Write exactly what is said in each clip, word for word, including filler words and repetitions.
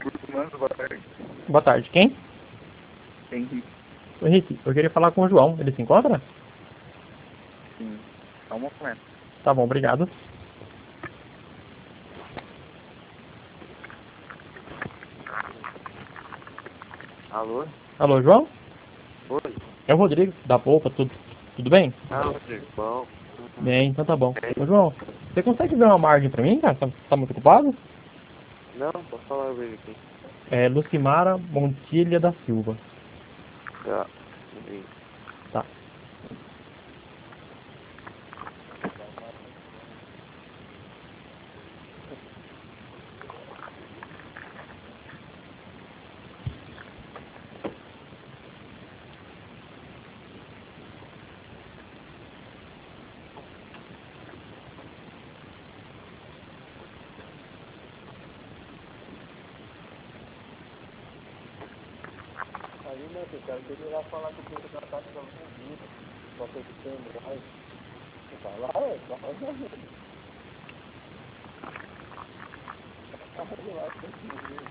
Mano, boa tarde. Boa tarde. Quem? Henrique. Henrique, eu queria falar com o João. Ele se encontra? Sim. Só um momento. Tá bom, obrigado. Alô? Alô, João? Oi? É o Rodrigo, da Polpa, tudo, tudo bem? Ah, Rodrigo, bom. Bem, então tá bom. Ô, João, você consegue ver uma margem pra mim, cara? Tá, tá muito ocupado? Não, pode falar, eu vejo aqui. É Lucimara Montilha da Silva. Tá. Entendi. Tá. Aí, né, cara, eu queria lá falar que o Pedro já tá com algum vídeo. Só que eu tenho mais. Você tá lá, ué? Tá lá, né? Tá lá, tem que ver.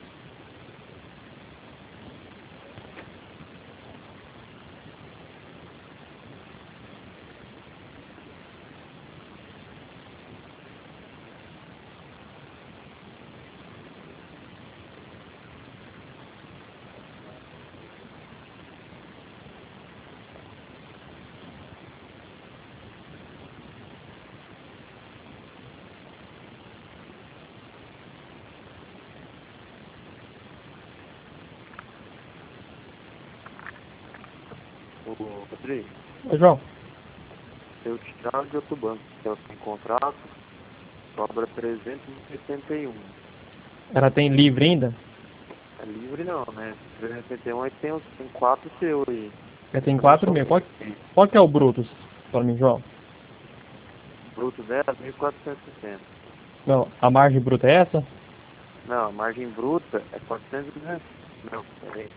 Ô, Rodrigo, Ô, João, se eu tirar de outro banco, que eu tenho contrato, sobra trezentos e setenta e um. ela tem livre ainda? É livre não, né? trezentos e setenta e um aí tem, os- tem quatro seu aí. Ela tem Mas eu quatro só mil. Qual, qual que é o Brutus pra mim, João? bruto dela, mil quatrocentos e sessenta. Não, a margem bruta é essa? Não, a margem bruta é quatrocentos e dezesseis. Não, peraí.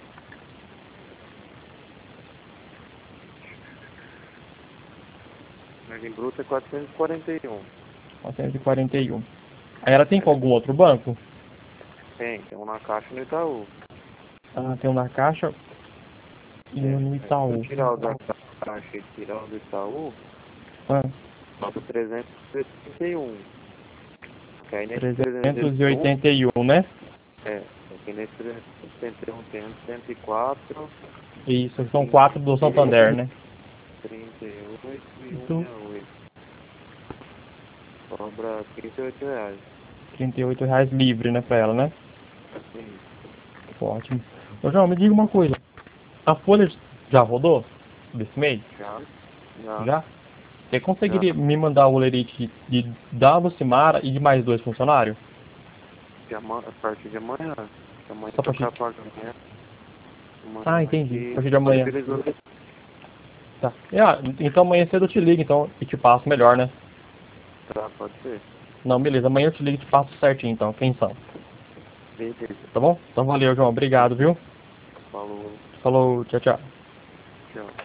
Margem bruta é quatrocentos e quarenta e um. novecentos e quarenta e um. Aí ela tem com algum outro banco? Tem, tem um na caixa no Itaú. Ah, tem um na Caixa e um no É, se eu Itaú. tirar o da caixa e tirar o do Itaú, Ah, falta trezentos e setenta e um. Que aí nesse trezentos e trezentos e setenta e um, oitenta e um, né? é, aqui nesse trezentos e setenta e um tem um cento e quatro, Isso, são trinta, quatro do Santander, né? trinta e oito e Então, cento e sessenta e oito. Sobra trinta e oito reais. trinta e oito reais livre, né, pra ela, né? Sim, Ótimo. Ô, João, me diga uma coisa. A folha já rodou desse mês? já, já, Já? Você já. conseguiria me mandar o olerite de, de da Lucimara e de mais dois funcionários? De ama- a partir de amanhã. Se amanhã Só pra tocar gente... pagamento, Ah, amanhã a entendi. A gente partir de amanhã. disponibilizou. Tá. Ah, então amanhã cedo eu te ligo, então, e te passo melhor, né? Tá, pode ser. Não, beleza. Amanhã eu te ligo e te passo certinho, então. Quem são? Beleza. Tá bom? Então valeu, João. Obrigado, viu? Falou. Falou, tchau, tchau. Tchau.